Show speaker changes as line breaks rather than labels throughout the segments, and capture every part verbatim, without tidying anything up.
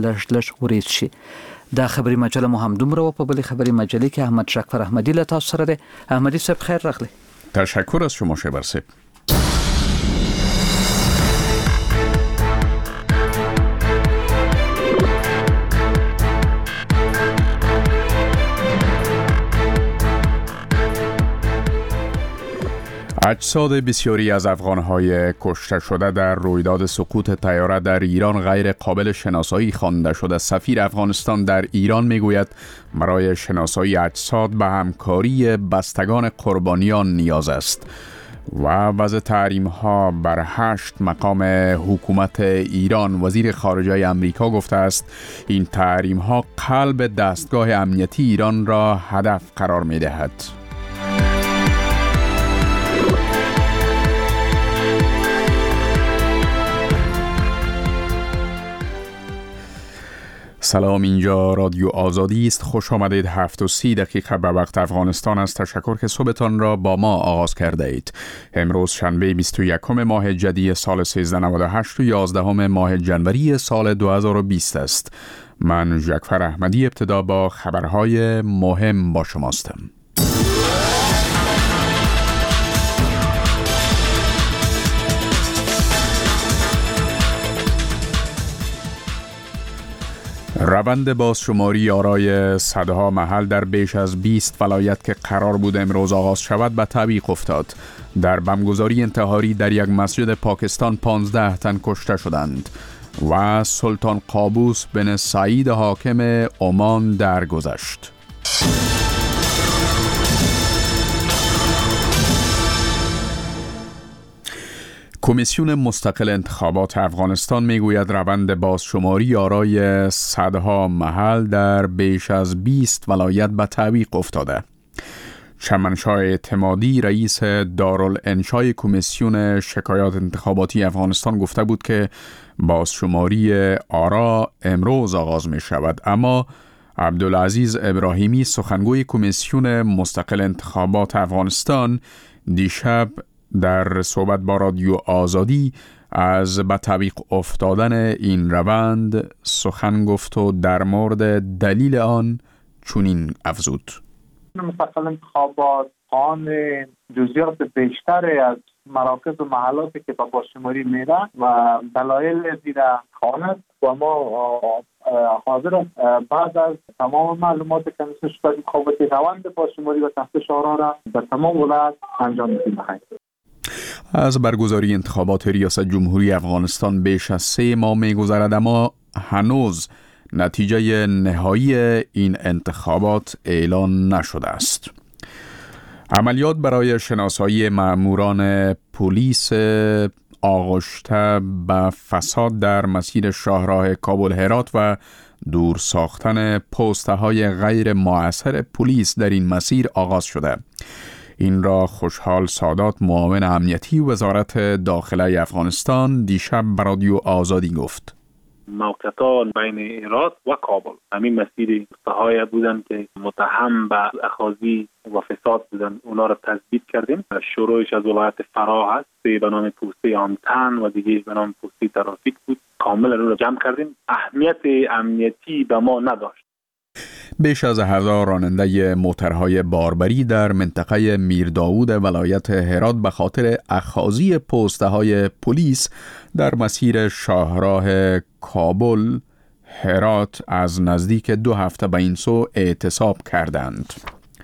لږ لږ ورید شي. دا خبري مجله مو هم دومره و. په بلې خبري مجلې کې احمد شکفر احمدی له تاسو سره دی. احمدی صاحب خیر راغلی.
تشکر از شما شبر صاحب. اجساد بسیاری از افغان‌های کشته شده در رویداد سقوط طیاره در ایران غیر قابل شناسایی خوانده شده. سفیر افغانستان در ایران میگوید برای شناسایی اجساد به همکاری بستگان قربانیان نیاز است. و وضع تحریم‌ها بر هشت مقام حکومت ایران. وزیر خارجه امریکا گفته است این تحریم‌ها قلب دستگاه امنیتی ایران را هدف قرار می‌دهد. سلام، اینجا رادیو آزادی است. خوش آمدید. هفت و سی دقیقه به وقت افغانستان است. تشکر که صبحتان را با ما آغاز کرده اید. امروز شنبه بیست و یکم ماه جدی سال سیزده نود و هشت و یازدهم ماه جنوری سال دو هزار و بیست است. من جعفر احمدی ابتدا با خبرهای مهم با شماستم. روند بازشماری آرای صدها محل در بیش از بیست ولایت که قرار بود امروز آغاز شود به تعویق افتاد. در بمبگذاری انتحاری در یک مسجد پاکستان پانزده تن کشته شدند و سلطان قابوس بن سعید حاکم عمان درگذشت. کمیسیون مستقل انتخابات افغانستان میگوید روند بازشماری آرای صدها محل در بیش از بیست ولایت به تعویق افتاده. چمنشاه اعتمادی رئیس دارالانشای کمیسیون شکایات انتخاباتی افغانستان گفته بود که بازشماری آرا امروز آغاز می شود، اما عبدالعزیز ابراهیمی سخنگوی کمیسیون مستقل انتخابات افغانستان دیشب در صحبت با رادیو آزادی از به تعویق افتادن این روند سخن گفت و در مورد دلیل آن چنین افزود.
مستقل انتخابات آن جزئیات بیشتری از مراکز و محلاتی که به بازشماری میره و دلایل زیر خواند و ما حاضر بعد از تمام معلومات که نسبت به انتخابات روند بازشماری و تفتیش آرا را به تمام ولایت انجام میدیم.
از برگزاری انتخابات ریاست جمهوری افغانستان بیش از سه ماه می‌گذرد، اما هنوز نتیجه نهایی این انتخابات اعلان نشده است. عملیات برای شناسایی ماموران پلیس آغشته به فساد در مسیر شاهراه کابل هرات و دور ساختن پست‌های غیر مؤثر پلیس در این مسیر آغاز شده. این را خوشحال سادات معاون امنیتی وزارت داخله افغانستان دیشب به رادیو آزادی گفت.
موقعیت‌ها بین هرات و کابل همین مسیر پست‌های بودن که متهم به اخاذی و فساد بودن، اونا را تثبیت کردیم. شروعش از ولایت فراه هست، به نام پوسته آمتن و دیگه به نام پوسته ترافیک بود. کامل رو جمع کردیم. اهمیت امنیتی به ما نداشت.
بیش از هزار راننده موترهای باربری در منطقه میرداود ولایت هرات به خاطر اخاذی پست‌های پلیس در مسیر شاهراه کابل هرات از نزدیک دو هفته به این سو اعتصاب کردند.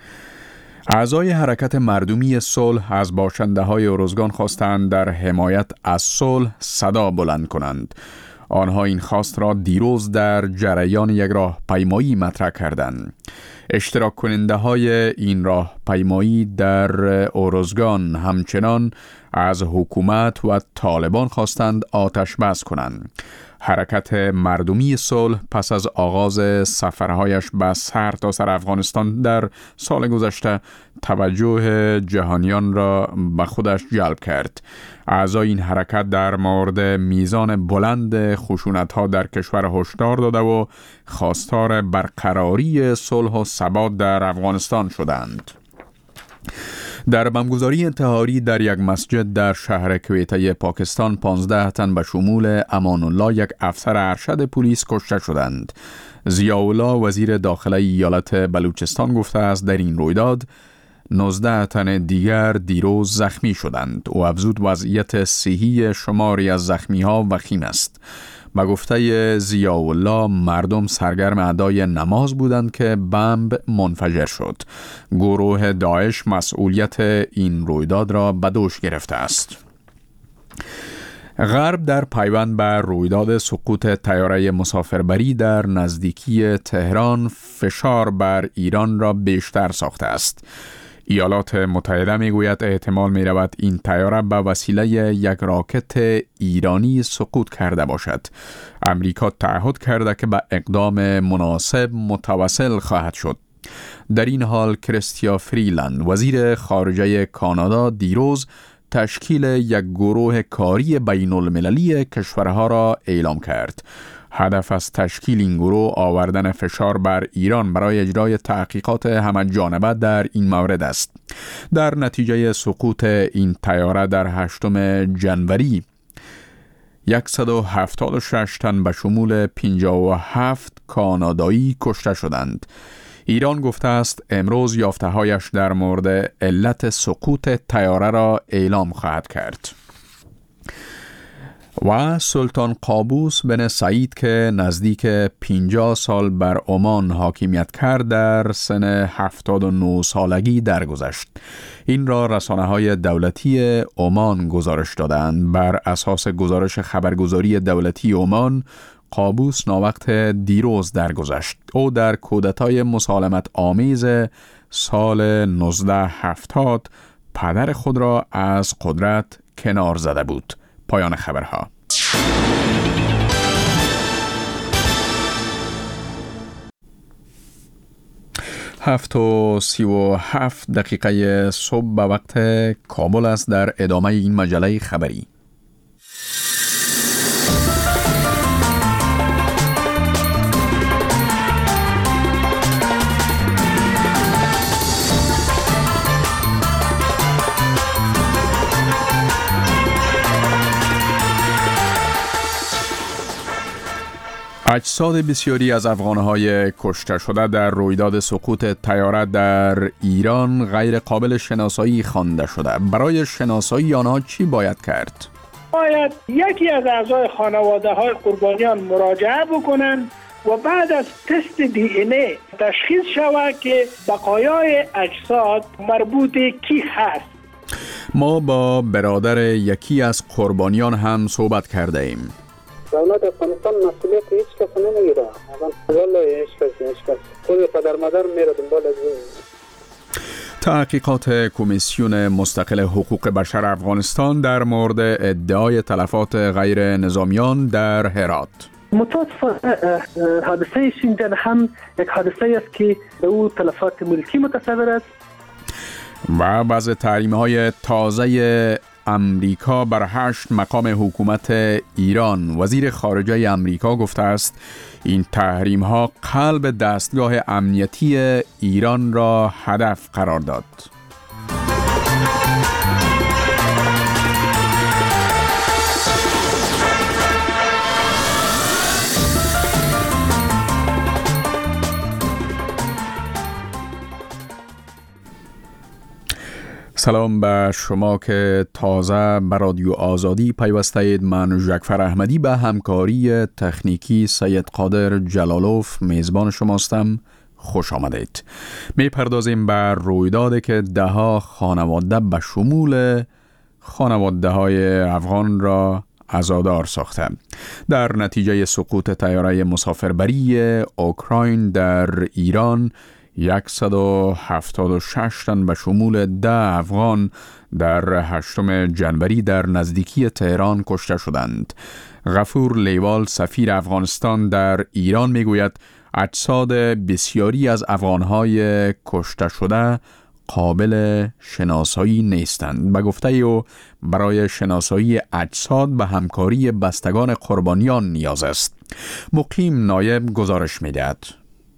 اعضای حرکت مردمی صلح از باشنده‌های ارزگان خواستند در حمایت از صلح صدا بلند کنند. آنها این خواست را دیروز در جریان یک راهپیمایی مطرح کردند. اشتراک کننده های این راهپیمایی در ارزگان همچنان از حکومت و طالبان خواستند آتش بس کنند. حرکت مردمی صلح پس از آغاز سفرهایش به سر تا سر افغانستان در سال گذشته توجه جهانیان را به خودش جلب کرد. اعضای این حرکت در مورد میزان بلند خشونت‌ها در کشور هشدار داده و خواستار برقراری صلح و ثبات در افغانستان شدند. در بمبگذاری انتحاری در یک مسجد در شهر کویته پاکستان پانزده تن به شمول امان الله یک افسر ارشد پلیس کشته شدند. ضیاءالله وزیر داخله ایالت بلوچستان گفته است در این رویداد نوزده تن دیگر دیروز زخمی شدند. او افزود وضعیت صحی شماری از زخمی ها وخیم است. به گفته ضیاءالله مردم سرگرم ادای نماز بودند که بمب منفجر شد. گروه داعش مسئولیت این رویداد را به دوش گرفته است. غرب در پیوند به رویداد سقوط طیاره مسافربری در نزدیکی تهران فشار بر ایران را بیشتر ساخته است. ایالات متحده میگوید احتمال می رود این طیاره به وسیله یک راکت ایرانی سقوط کرده باشد. امریکا تعهد کرده که به اقدام مناسب متوسل خواهد شد. در این حال کریستیا فریلند وزیر خارجه کانادا دیروز تشکیل یک گروه کاری بین المللی کشورها را اعلام کرد. هدف از تشکیل این گروه آوردن فشار بر ایران برای اجرای تحقیقات همه جانبه در این مورد است. در نتیجه سقوط این طیاره در هشتم ژانویه صد و هفتاد و شش تن به شمول پنجاه و هفت کانادایی کشته شدند. ایران گفته است امروز یافته‌هایش در مورد علت سقوط طیاره را اعلام خواهد کرد. و سلطان قابوس بن سعید که نزدیک پنجاه سال بر عمان حاکمیت کرد در سن هفتاد و نه سالگی درگذشت. این را رسانه‌های دولتی عمان گزارش دادند. بر اساس گزارش خبرگزاری دولتی عمان قابوس ناوقت دیروز درگذشت. او در کودتای مسالمت آمیز سال نوزده هفتاد پدر خود را از قدرت کنار زده بود. پایان خبرها. هفت و سی و هفت دقیقه صبح به وقت کابل است. در ادامه این مجله خبری اجساد بسیاری از افغان‌های کشته شده در رویداد سقوط طیاره در ایران غیر قابل شناسایی خوانده شده. برای شناسایی آنها چی باید کرد؟
باید یکی از اعضای خانواده‌های قربانیان مراجعه بکنند و بعد از تست دی ان ای تشخیص شود که بقایای اجساد مربوط کی هست.
ما با برادر یکی از قربانیان هم صحبت کرده ایم.
دولت افغانستان مسئولیت هیچ کس نمیگیره. والا هیچ کس هیچ کس خود پدر مادر میره دنبال از این.
تحقیقات کمیسیون مستقل حقوق بشر افغانستان در مورد ادعای تلفات غیر نظامیان در هرات.
متاسفانه حادثه شینجان هم یک حادثه است که به او تلفات ملکی متصور است.
و بعض تحریم‌های تازه امریکا بر هشت مقام حکومت ایران. وزیر خارجه امریکا گفته است این تحریم ها قلب دستگاه امنیتی ایران را هدف قرار داد. سلام به شما که تازه به رادیو آزادی پیوسته اید. من جعفر احمدی به همکاری تکنیکی سید قادر جلالوف میزبان شماستم. خوش آمدید. می پردازیم به رویدادی که ده ها خانواده به شمول خانواده های افغان را عزادار ساخته. در نتیجه سقوط طیاره مسافربری اوکراین در ایران صد و هفتاد و شش تن به شمول ده افغان در هشتم ژانویه در نزدیکی تهران کشته شدند. غفور لیوال سفیر افغانستان در ایران میگوید اجساد بسیاری از افغانهای کشته شده قابل شناسایی نیستند. به گفته او برای شناسایی اجساد به همکاری بستگان قربانیان نیاز است. مقیم نایب گزارش میدهد.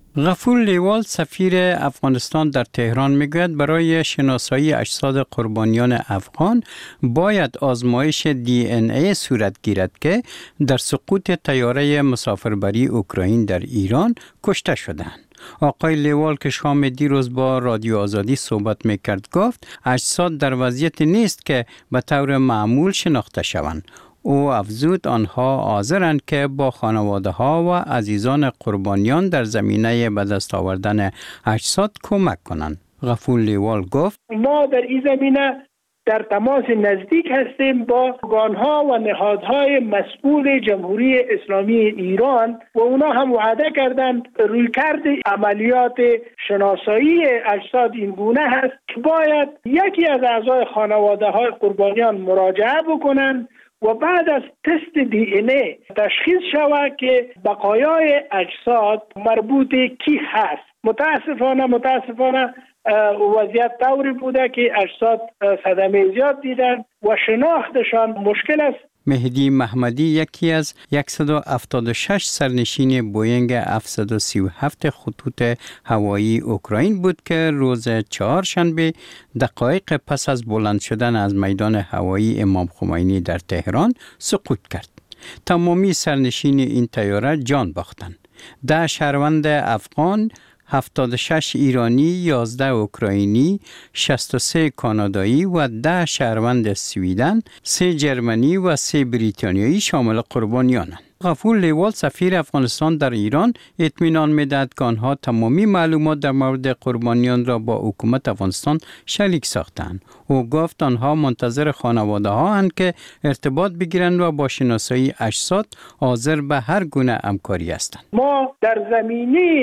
غفور لیوال سفیر افغانستان در تهران میگوید برای شناسایی اجساد قربانیان افغان باید آزمایش دی ان ای صورت گیرد که در سقوط طیاره مسافربری اوکراین در ایران کشته شدند. آقای لیوال که شام دیروز با رادیو آزادی صحبت میکرد گفت اجساد در وضعیت نیست که به طور معمول شناخته شوند. او افزود آنها حاضرند که با خانواده ها و عزیزان قربانیان در زمینه به دست آوردن اجساد کمک کنند. غفور لیوال گفت
ما در این زمینه در تماس نزدیک هستیم با ارگان‌ها و نهادهای مسئول جمهوری اسلامی ایران و اونا هم وعده کردند رویکرد عملیات شناسایی اجساد این گونه هست که باید یکی از اعضای خانواده‌های قربانیان مراجعه بکنند و بعد از تست دی ان ای تشخیص شود که بقایای اجساد مربوط کی هست. متاسفانه متاسفانه وضعیت طوری بوده که اجساد صدمه زیاد دیدن و شناختشان مشکل است.
مهدی محمدی یکی از صد و هفتاد و شش سرنشین بوینگ هفتصد و سی و هفت خطوط هوایی اوکراین بود که روز چهارشنبه دقایق پس از بلند شدن از میدان هوایی امام خمینی در تهران سقوط کرد. تمامی سرنشین این طیاره جان باختند. ده شهروند افغان، هفتاد و شش ایرانی، یازده اوکراینی، شصت و سه کانادایی و ده شهروند سویدن، سه جرمنی و سه بریتانیایی شامل قربانیانند. غفور لیوال سفیر افغانستان در ایران اطمینان می‌دهد که آنها تمامی معلومات در مورد قربانیان را با حکومت افغانستان شریک ساختند. او گفت آنها منتظر خانواده ها اند که ارتباط بگیرند و با شناسایی اجساد حاضر به هر گونه همکاری هستند.
ما در زمینه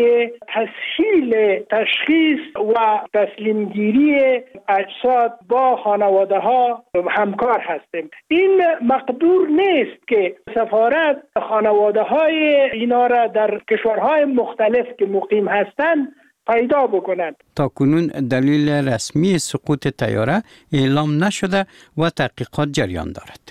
تسهیل تشخیص و تسلیمگیری اجساد با خانواده ها همکار هستیم. این مقدور نیست که سفارت خانواده های اینا را در کشورهای مختلف که مقیم هستند پیدا بکنند.
تا کنون دلیل رسمی سقوط طیاره اعلام نشده و تحقیقات جریان دارد.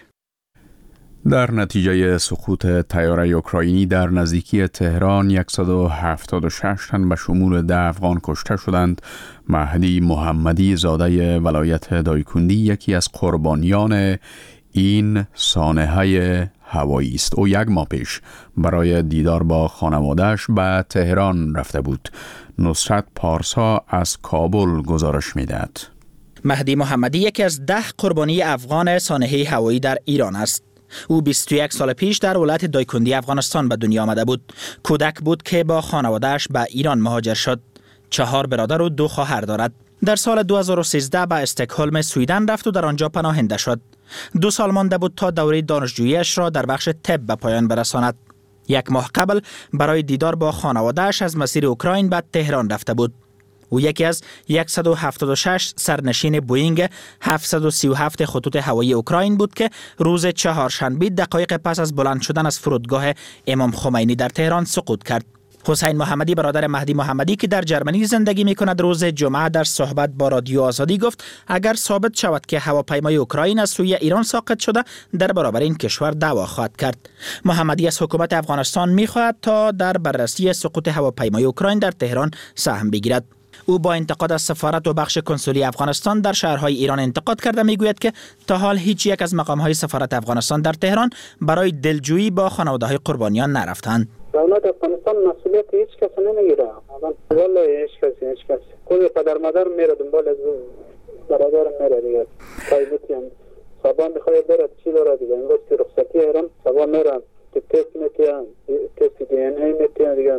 در نتیجه سقوط طیاره اوکراینی در نزدیکی تهران صد و هفتاد و شش تن به شمول ده افغان کشته شدند. مهدی محمدی زاده ولایت دایکندی یکی از قربانیان این سانحه هوایی است. او یک ماه پیش برای دیدار با خانواده‌اش به تهران رفته بود. نصرت پارسا از کابل گزارش می‌دهد.
مهدی محمدی یکی از ده قربانی افغان سانحه هوایی در ایران است. او بیست و یک سال پیش در ولایت دایکندی افغانستان به دنیا آمده بود. کودک بود که با خانواده‌اش به ایران مهاجر شد. چهار برادر و دو خواهر دارد. در سال دو هزار و سیزده به استکهلم سویدن رفت و در آنجا پناهنده شد. دو سال مانده بود تا دوره دانشجوییش را در بخش طب به پایان برساند. یک ماه قبل برای دیدار با خانواده‌اش از مسیر اوکراین به تهران رفته بود. او یکی از صد و هفتاد و شش سرنشین بوینگ هفتصد و سی و هفت خطوط هوایی اوکراین بود که روز چهارشنبه دقایق پس از بلند شدن از فرودگاه امام خمینی در تهران سقوط کرد. حسین محمدی برادر مهدی محمدی که در جرمنی زندگی می‌کند روز جمعه در صحبت با رادیو آزادی گفت اگر ثابت شود که هواپیمای اوکراین از سوی ایران ساقط شده در برابر این کشور دعوا خواهد کرد. محمدی از حکومت افغانستان می‌خواهد تا در بررسی سقوط هواپیمای اوکراین در تهران سهم بگیرد. او با انتقاد از سفارت و بخش کنسولی افغانستان در شهرهای ایران انتقاد کرده میگوید که تا حال هیچ یک از مقام‌های سفارت افغانستان در تهران برای دلجویی با خانواده‌های قربانیان نرفتند.
دولت افغانستان مسئولیت هیچ کس نمیگیره. والله هیچ کسی هیچ کس. خود پدر مادر میره دنبال از برادر میره دیگه. قایمتیان صبح میخواد بره چی داره دیگه. امروز که رخصتی ایران صبح میرن تست میکنن تست دی ان ای میکنن دیگه.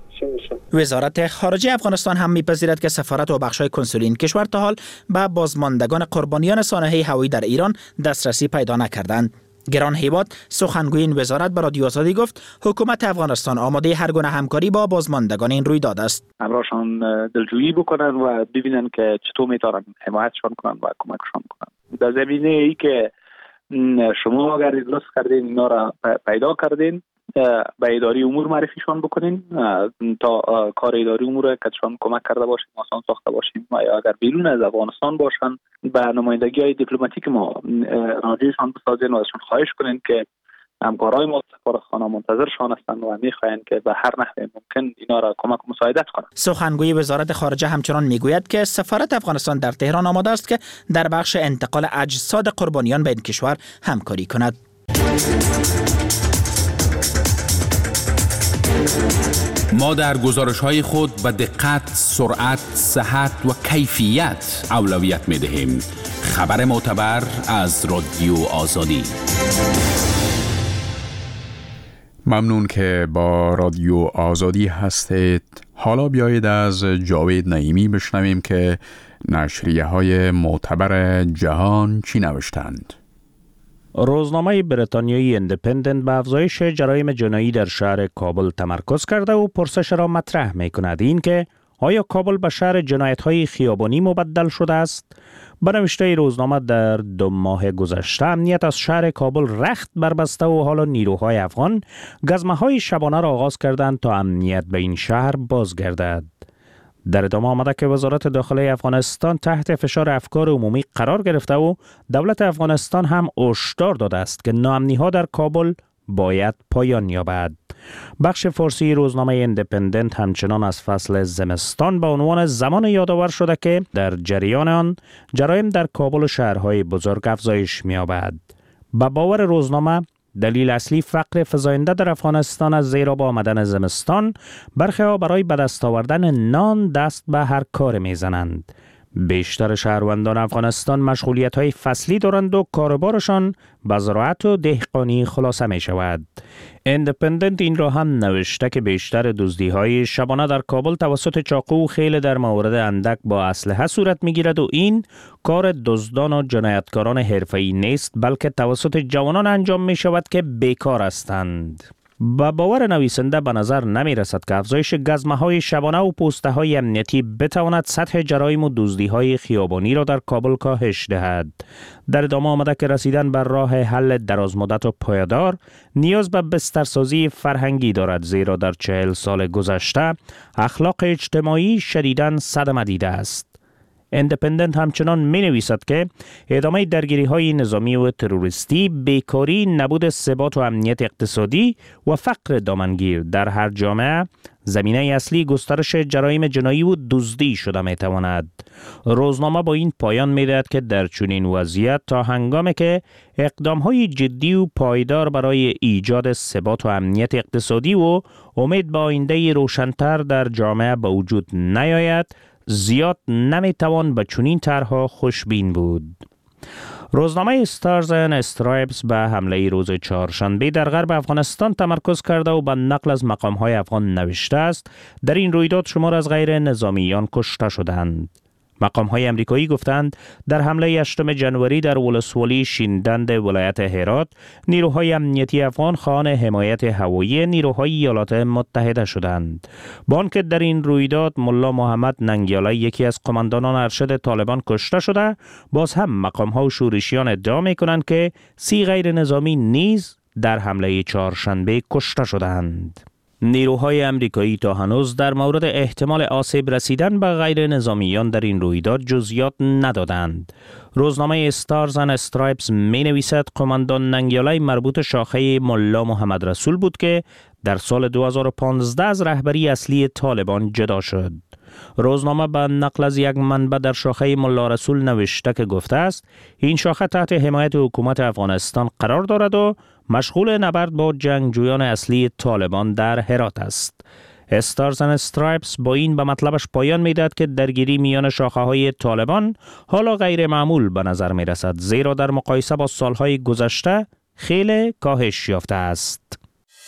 وزارت خارجه افغانستان هم میپذیرد که سفارت و بخش‌های کنسولی این کشور تا حال به بازماندگان قربانیان سانحه هوایی در ایران دسترسی پیدا نکردند. گران هیبات سخنگوی این وزارت به رادیو آزادی گفت حکومت افغانستان آماده هر گونه همکاری با بازماندگان این رویداد است.
همراهشان دلجویی بکنن و ببینن که چطور میتونن حمایتشان کنن و کمکشان کنن. در زمینه ای که شما اگر درست کردین اینا را پیدا کردین به اداری امور معرفیشان بکنین تا کار اداری امور کتشان کمک کرده باشیم آسان ساخته باشیم و اگر بیرون از افغانستان باشن به نمایندگی های دیپلماتیک ما راجعشان بسازین و ازشان خواهش کنین که همکارای ما سفارتخانه منتظرشان هستند و میخواهند که به هر نحو ممکن اینا را کمک و مساعدت کنند.
سخنگوی وزارت خارجه همچنان میگوید که سفارت افغانستان در تهران آماده است که در بخش انتقال اجساد قربانیان به این کشور همکاری کند.
ما در گزارش‌های خود به دقت، سرعت، صحت و کیفیت اولویت می‌دهیم. خبر معتبر از رادیو آزادی.
ممنون که با رادیو آزادی هستید. حالا بیایید از جاوید نعیمی بشنویم که نشریه‌های معتبر جهان چی نوشتند.
روزنامه بریتانیایی اندیپندنت به افزایش جرایم جنایی در شهر کابل تمرکز کرده و پرسش را مطرح می کند، این که آیا کابل به شهر جنایت‌های خیابانی مبدل شده است؟ به نوشته روزنامه در دو ماه گذشته امنیت از شهر کابل رخت بربسته و حالا نیروهای افغان گزمه‌های شبانه را آغاز کردند تا امنیت به این شهر بازگردد. در ادامه آمده که وزارت داخلی افغانستان تحت فشار افکار عمومی قرار گرفته و دولت افغانستان هم هشدار داده است که ناامنی‌ها در کابل باید پایان یابد. بخش فارسی روزنامه اندیپندنت همچنان از فصل زمستان به عنوان زمان یادآور شده که در جریان آن جرایم در کابل و شهرهای بزرگ افزایش می‌یابد. به باور روزنامه دلیل اصلی فقر فزاینده در افغانستان از زیرا با آمدن زمستان برخی ها برای به دست آوردن نان دست به هر کار میزنند. بیشتر شهروندان افغانستان مشغولیت های فصلی دارند و کاربارشان به زراعت و دهقانی خلاصه می شود. اندیپندنت این را هم نوشته که بیشتر دزدی های شبانه در کابل توسط چاقو و خیل در مورد اندک با اسلحه صورت می گیرد و این کار دزدان و جنایتکاران حرفه‌ای نیست، بلکه توسط جوانان انجام می شود که بیکار هستند. با باور نویسنده به نظر نمی رسد که افزایش گزمه‌های شبانه و پوسته های امنیتی بتواند سطح جرایم و دزدی های خیابانی را در کابل کاهش دهد. در ادامه آمده که رسیدن بر راه حل درازمدت و پایدار نیاز به بسترسازی فرهنگی دارد، زیرا در چهل سال گذشته اخلاق اجتماعی شدیداً صدمه دیده است. اندیپندنت همچنان می نویسد که ادامه درگیری های نظامی و تروریستی، بیکاری، نبود ثبات و امنیت اقتصادی و فقر دامنگیر در هر جامعه زمینه اصلی گسترش جرایم جنایی و دزدی شده می تواند. روزنامه با این پایان می دهد که در چنین وضعیت تا هنگامی که اقدام های جدی و پایدار برای ایجاد ثبات و امنیت اقتصادی و امید به آینده روشن‌تر در جامعه به وجود نیاید، زیاد نمیتوان به چنین طرح‌ها خوشبین بود. روزنامه استارز اند استرایپس به حمله روز چهارشنبه در غرب افغانستان تمرکز کرده و به نقل از مقام‌های افغان نوشته است در این رویداد شمار از غیر نظامیان کشته شدند. مقام‌های امریکایی گفتند در حمله هشتم ژانویه در ولسوالی شیندند ولایت هرات نیروهای امنیتی افغان خواهان حمایت هوایی نیروهای ایالات متحده شدند. با آنکه در این رویداد ملا محمد ننگیالی یکی از قماندانان ارشد طالبان کشته شده، باز هم مقام‌ها و شورشیان ادعا می‌کنند که سی غیر نظامی نیز در حمله چهارشنبه کشته شدند. نیروهای امریکایی تا هنوز در مورد احتمال آسیب رسیدن به غیر نظامیان در این رویداد جزئیات ندادند. روزنامه استارز اند استرایپس می نویسد قماندان ننگیالی مربوط شاخه ملا محمد رسول بود که در سال دو هزار و پانزده از رهبری اصلی طالبان جدا شد. روزنامه به نقل از یک منبع در شاخه ملا رسول نوشته که گفته است این شاخه تحت حمایت حکومت افغانستان قرار دارد و مشغول نبرد با جنگجویان اصلی طالبان در هرات است. استارز اند استرایپس با این به مطلبش پایان میدهد که درگیری میان شاخه های طالبان حالا غیر معمول به نظر می رسد، زیرا در مقایسه با سالهای گذشته خیلی کاهش یافته است.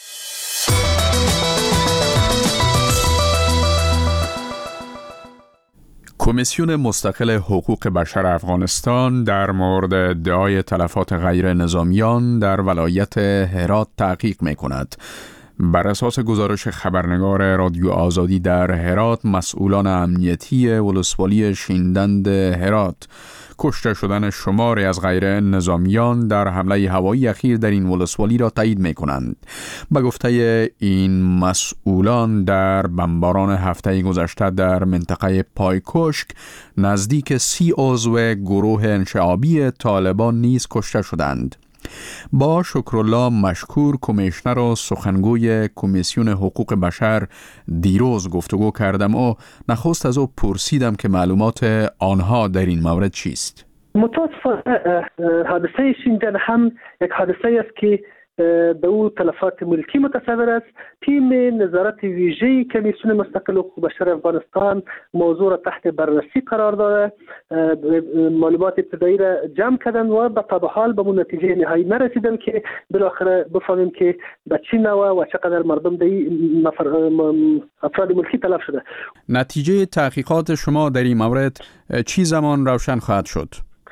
کمیسیون مستقل حقوق بشر افغانستان در مورد ادعای تلفات غیر نظامیان در ولایت هرات تحقیق می کند. بر اساس گزارش خبرنگار رادیو آزادی در هرات، مسئولان امنیتی ولسوالی شیندند هرات کشته شدن شماری از غیر نظامیان در حمله هوایی اخیر در این ولسوالی را تایید می کنند. به گفته این مسئولان در بمباران هفته گذشته در منطقه پایکشک نزدیک سی عضو گروه انشعابی طالبان نیز کشته شدند. با شکرالله مشکور، کمیشنر و سخنگوی کمیسیون حقوق بشر، دیروز گفتگو کردم و نخست از او پرسیدم که معلومات آنها در این مورد چیست.
متاسفانه حادثه شینجان هم یک حادثه است که به او تلفات ملکی متصور است. تیم نظارت ویژه کمیسیون مستقل حقوق بشر افغانستان موضوع را تحت بررسی قرار داده، معلومات ابتدایی را جمع کردن و به طبع حال به اون نتیجه نهایی نرسیدن که بالاخره بفهمیم که به چه نوع و چقدر مردم در این افراد ملکی تلف شده.
نتیجه تحقیقات شما در این مورد چی زمان روشن خواهد شد؟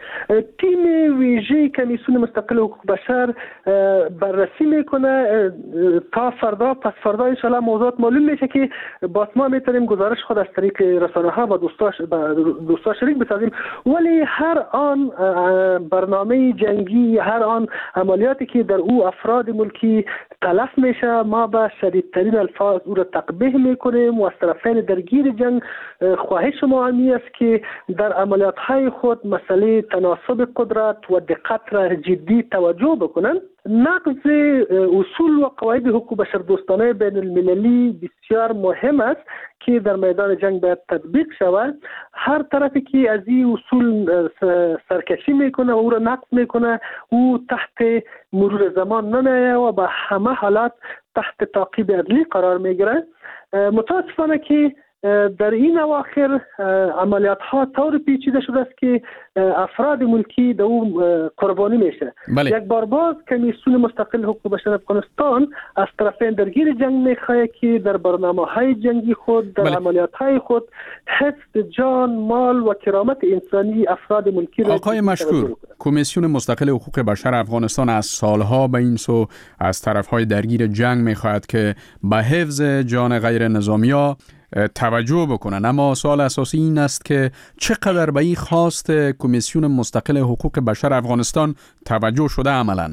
تیم ویژه کمیسیون مستقل حقوق بشر بررسی میکنه تا فردا، پس فردا انشالله موضوعات معلوم میشه که باز ما میتونیم گزارش خود از طریق رسانه ها و دوستاش دوستا شریک بسازیم. ولی هر آن برنامه جنگی، هر آن عملیاتی که در او افراد ملکی تلف میشه، ما به شدیدترین الفاظ او را تقبیح میکنیم و از طرفین درگیر جنگ خواهش ما همی است که در عملیات های خود مسئله تناسب قدرت و دقت را جدی توجه بکنند. نقض اصول و قواعد حقوق بشر دوستانه بین المللی بسیار مهم است که در میدان جنگ باید تطبیق شود. هر طرفی که از این اصول سرکشی میکنه و او را نقض میکنه، او تحت مرور زمان نمیآید و به همه حالات تحت تعقیب عدلی قرار میگیره. متاسفانه که در این اواخر عملیات ها طور پیچیده شده است که افراد ملکی در اون قربانی میشه.
بله.
یک بار باز کمیسیون مستقل حقوق بشر افغانستان از طرفین درگیر جنگ میخواهد که در برنامه های جنگی خود، در
بله.
عملیات های خود حفظ جان، مال و کرامت انسانی افراد ملکی را.
آقای مشکور، کمیسیون مستقل حقوق بشر افغانستان از سالها به این سو از طرفهای درگیر جنگ میخواهد که به حفظ جان غیر نظامی‌ها توجه بکنن، اما سوال اساسی این است که چقدر به این خواست کمیسیون مستقل حقوق بشر افغانستان توجه شده عملاً؟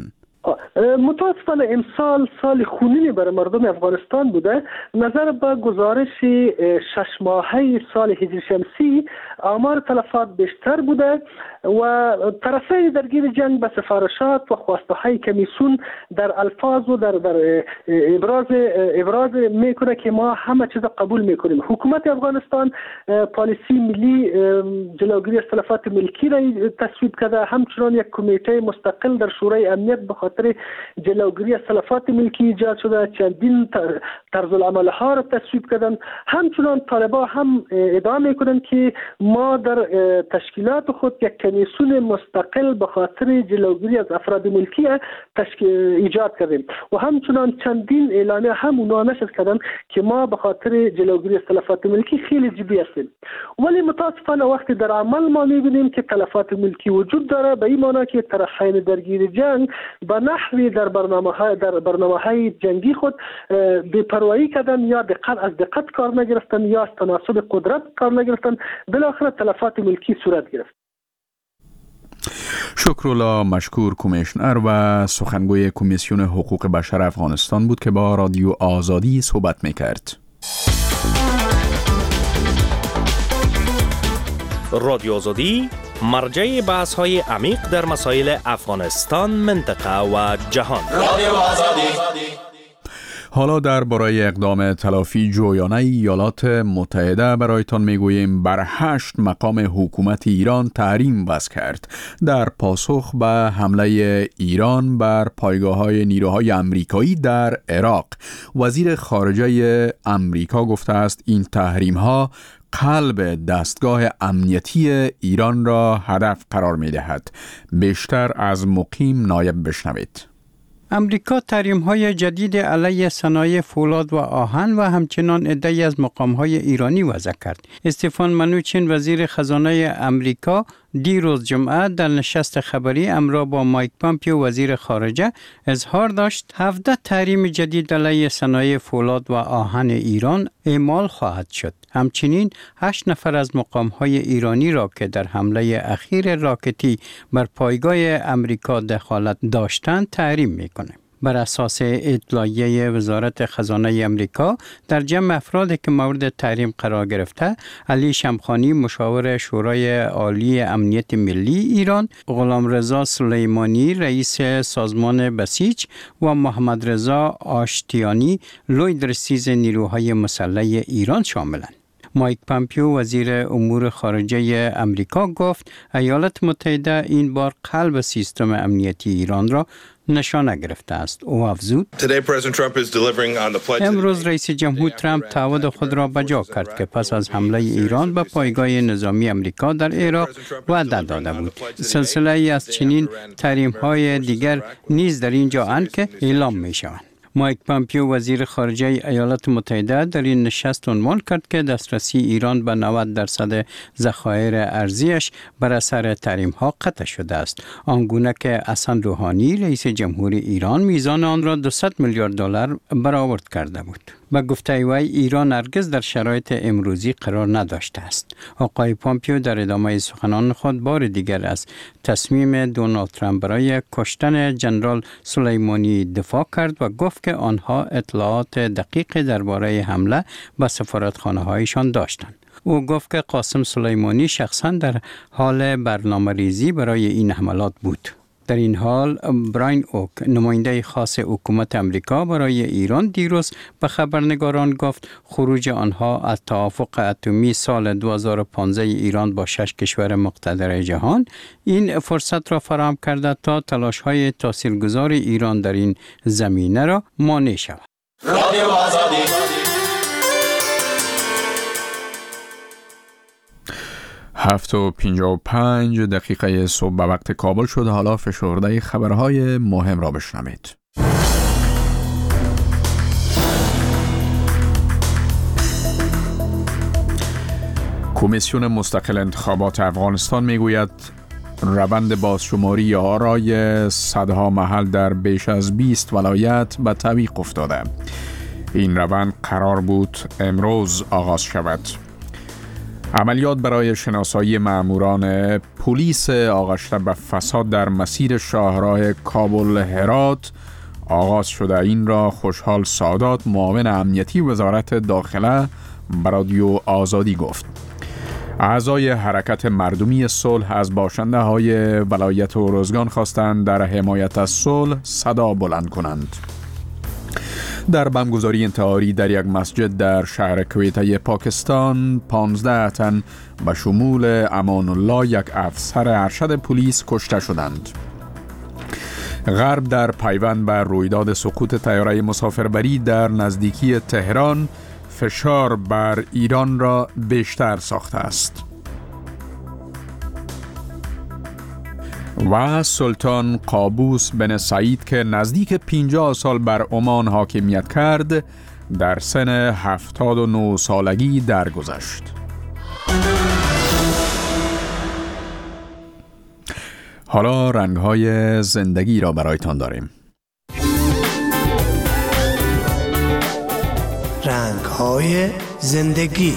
متاسفانه امسال سال خونینی برای مردم افغانستان بوده. نظر به گزارش شش ماهه سال هجری شمسی آمار تلفات بیشتر بوده و طرفین درگیر جنگ به سفارشات و خواسته های کمیسیون در الفاظ و در, در ابراز ابراز میکنه که ما همه چیز قبول میکنیم. حکومت افغانستان پالیسی ملی جلوگیری از تلفات ملکی را تصویب کرده، همچنان یک کمیته مستقل در شورای امنیت به خاطر جلوگیری از تلفات ملکی ایجاد شده، چندین طرز العمل ها را تصویب کردن. همچنان طالبان هم ادعا میکنن که ما در تشکیلات خود یک کمیسیون مستقل به خاطر جلوگیری از افراد ملکی ایجاد کردیم و همچنان چندین اعلامیه هم اونها نشر کردن که ما به خاطر جلوگیری از تلفات ملکی خیلی جدی هستیم. ولی متاسفانه وقتی در عمل ما میبینیم که تلفات ملکی وجود داره، به این معنی که طرفین درگیر جنگ به نحوی در برنامه‌های در برنامه‌های جنگی خود بی‌پروایی کردن یا دقت از دقت کار نگرفتن یا از تناسب قدرت کار نگرفتن، بالاخره تلفات ملکی صورت گرفت.
شکرالله مشکور، کمیشنر و سخنگوی کمیسیون حقوق بشر افغانستان بود که با رادیو آزادی صحبت می‌کرد.
رادیو آزادی مرجع بحث‌های عمیق در مسائل افغانستان، منطقه و جهان. رادیو آزادی.
حالا در برای اقدام تلافی جویانه ایالات متحده برایتان میگوییم بر هشت مقام حکومت ایران تحریم وضع کرد در پاسخ به حمله ایران بر پایگاه‌های نیروهای آمریکایی در عراق. وزیر خارجه آمریکا گفته است این تحریم‌ها قلب دستگاه امنیتی ایران را هدف قرار می‌دهد. بیشتر از مقیم نایب بشنوید.
امریکا تحریم‌های جدید علیه صنایع فولاد و آهن و همچنان عده‌ای از مقام‌های ایرانی وضع کرد. استفان منوچین وزیر خزانه امریکا دیروز جمعه در نشست خبری همراه با مایک پامپیو وزیر خارجه اظهار داشت هفده تحریم جدید علیه صنایع فولاد و آهن ایران اعمال خواهد شد. همچنین هشت نفر از مقام‌های ایرانی را که در حمله اخیر راکتی بر پایگاه امریکا دخالت داشتند تحریم می‌کنه. بر اساس اطلاعیه وزارت خزانه امریکا در جمع افرادی که مورد تحریم قرار گرفته علی شمخانی مشاور شورای عالی امنیت ملی ایران، غلامرضا سلیمانی رئیس سازمان بسیج و محمد رضا آشتیانی لوی درسیز نیروهای مسلح ایران شاملند. مایک پامپیو وزیر امور خارجه امریکا گفت ایالات متحده این بار قلب سیستم امنیتی ایران را نشانه گرفته است. او افزود امروز رئیس جمهور ترامپ تعهد خود را بجا کرد که پس از حمله ایران به پایگاه نظامی امریکا در عراق وعده داده بود. سلسله ای از چنین تحریم های دیگر نیز در اینجا اند که اعلام می شوند. مایک پامپیو وزیر خارجه ایالات متحده در این نشست عنوان کرد که دسترسی ایران به نود درصد ذخایر ارزیش بر اثر تحریم ها قطع شده است، آنگونه که حسن روحانی رئیس جمهور ایران میزان آن را دویست میلیارد دلار برآورد کرده بود. با گفته وی ایران هرگز در شرایط امروزی قرار نداشته است. آقای پامپیو در ادامه سخنان خود بار دیگر از تصمیم دونالد ترامپ برای کشتن جنرال سلیمانی دفاع کرد و گفت که آنها اطلاعات دقیق درباره حمله به سفارتخانه‌هایشان داشتند. او گفت که قاسم سلیمانی شخصاً در حال برنامه‌ریزی برای این حملات بود. در این حال براین اوک نماینده خاص حکومت امریکا برای ایران دیروز به خبرنگاران گفت خروج آنها از توافق اتمی سال دو هزار و پانزده ایران با شش کشور مقتدر جهان این فرصت را فراهم کرده تا تلاش‌های تاثیرگذار ایران در این زمینه را مانع شود. رادیو آزادی
هفت و پنجاه و پنج دقیقه صبح به وقت کابل شد. حالا فشرده خبرهای مهم را بشنوید. کمیسیون مستقل انتخابات افغانستان میگوید روند بازشماری آرای صدها محل در بیش از بیست ولایت به تعویق افتاده. این روند قرار بود امروز آغاز شود. عملیات برای شناسایی ماموران پلیس آغشته به فساد در مسیر شاهراه کابل هرات آغاز شده. این را خوشحال سادات معاون امنیتی وزارت داخله به رادیو آزادی گفت. اعضای حرکت مردمی صلح از باشنده های ولایت ارزگان خواستند در حمایت از صلح صدا بلند کنند. در بمبگذاری انتحاری در یک مسجد در شهر کویته پاکستان پانزده تن به شمول امان الله یک افسر ارشد پلیس کشته شدند. غرب در پیوند بر رویداد سقوط طیاره مسافربری در نزدیکی تهران فشار بر ایران را بیشتر ساخته است. و سلطان قابوس بن سعید که نزدیک پنجاه سال بر عمان حاکمیت کرد در سن هفتاد و نه سالگی درگذشت. حالا رنگ‌های زندگی را برایتان داریم.
رنگ‌های زندگی.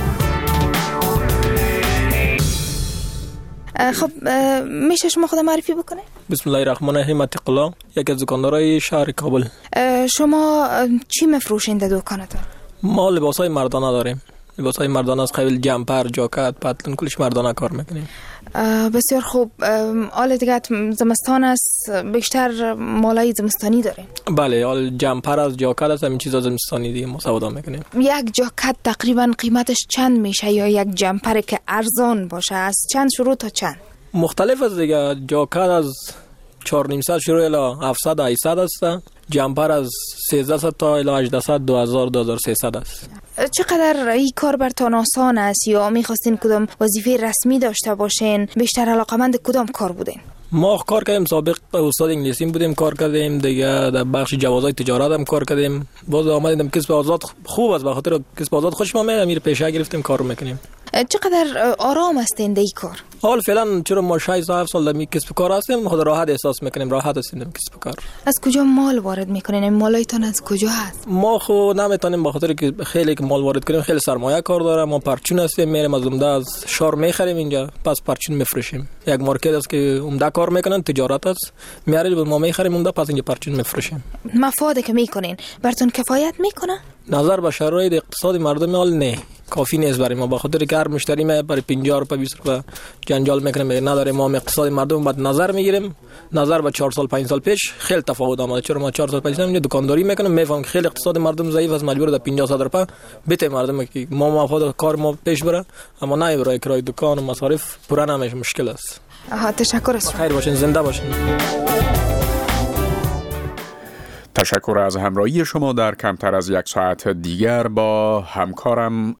خب میشه شما خودم معرفی بکنه؟
بسم الله الرحمن الرحیم. عتیق الله، یکی از دکاندارای شهر کابل.
شما چی مفروشین در دکانتون؟
ما لباسای مردانه داریم. لباسای مردانه از قبیل جمپر، جاکت، پتلون، کلش مردانه کار میکنیم.
بسیار خوب. حال دیگه زمستان است، بیشتر مالای زمستانی داریم.
بله، حال جمپر از جاکت است، همین چیزا زمستانی دیگه ما سودا میکنیم.
یک جاکت تقریبا قیمتش چند میشه یا یک جمپر که ارزان باشه از چند شروع تا چند؟
مختلف است دیگه. جاکت از چهار و نیم صد شروع الی هفتصد هشتصد است. جمپر از سیزده تا الی هجده دو هزار دو هزار و سیصد است.
چقدر این کار برتان آسان است یا میخواستین کدام وظیفه رسمی داشته باشین؟ بیشتر علاقمند کدام کار بودین؟
ما کار کردیم، سابق استاد انگلیسی بودیم، کار کردیم دیگه، در بخش جوازهای تجارت هم کار کردیم. باز آمدیم کسب آزاد خوب است، به خاطر کسب آزاد خوش ما میاد، میره پیشه گرفتیم کار میکنیم.
چقدر آرام هستین در این کار؟
حال فعلا چرا ما شش سال هفت سال در می کسب کار هستیم، خود راحت احساس میکنیم، راحت هستیم در کسب کار.
از کجا مال وارد میکنین؟ این مالایتان از کجا هست؟
ما خو نمیتونیم به خاطر که خیلی که مال وارد کنیم خیلی سرمایه کار داره. ما پرچون هستیم، میریم از عمده از شهر میخریم اینجا، پس پرچون میفروشیم. یک مارکت است که عمده کار میکنن، تجارت است، میاریم ما میخریم عمده، پس اینجا پرچون میفروشیم.
مفادی که میکنین براتون کفایت میکنه؟
نظر به شرایط اقتصادی مردم حال نه کافی نیست برای ما، به خاطر که هر مشتری ما برای پنجاه روپیه بیست روپیه جنجال میکنه، میگه نداره. ما اقتصاد مردم بعد نظر میگیریم، نظر به چهار سال پنج سال پیش خیلی تفاوت آمده. چرا ما چهار سال پیش اینجا دکانداری میکنیم، میفهمم که خیلی اقتصاد مردم ضعیف است، مجبور در پنجاه صد روپیه بده مردم که ما مفاد کار ما پیش بره، اما نه برای کرایه دکان و مصارف پورا نمیشه، مشکل است.
آها تشکر است.
خیر باشین، زنده باشین.
تشکر از همراهی شما. در کمتر از یک ساعت دیگر با همکارم